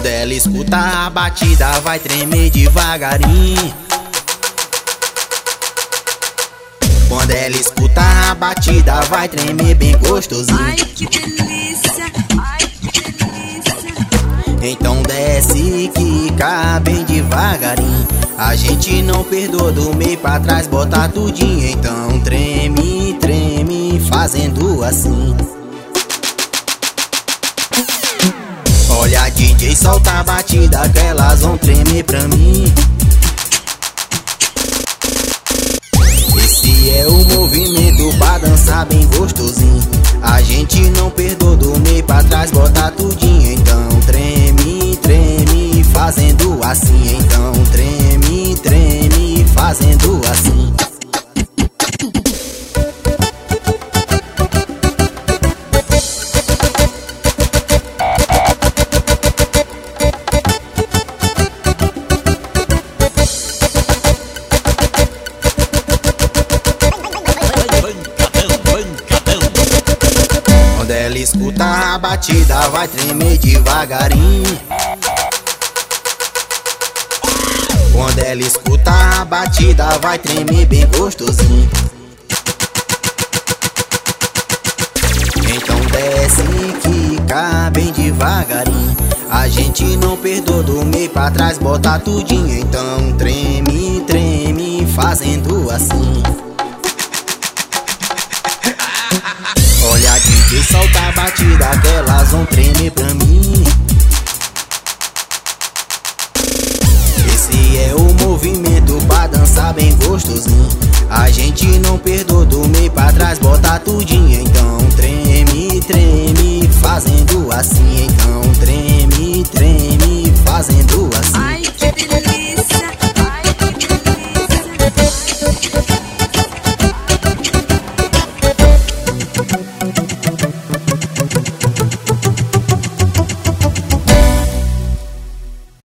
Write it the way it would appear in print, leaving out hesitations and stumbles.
ela escuta a batida, vai tremer devagarinho. Quando ela escuta a batida, vai tremer bem gostosinho. Ai, que delícia, ai, que delícia. Então desce, quica bem devagarinho. A gente não perdoa, do meio pra trás, bota tudinho. Então treme, treme, fazendo assim. Olha, DJ, solta a batida que elas vão tremer pra mim. Esse é o movimento pra dançar bem gostosinho. A gente não perdoa, do meio pra trás, bota tudinho. Então treme, treme, fazendo assim. Então treme, treme, fazendo assim. Quando ela escuta a batida, vai tremer devagarinho. Quando ela escuta a batida, vai tremer bem gostosinho. Então desce, quica bem devagarinho. A gente não perdoa, do meio pra trás, bota tudinho. Então treme, treme, fazendo assim. Olha, DJ, solta a batida que elas vão tremer pra mim. Esse é o movimento pra dançar bem gostosinho. A gente não perdoa, do meio pra trás, bota tudinho. Então treme, treme, fazendo assim. Então treme, treme.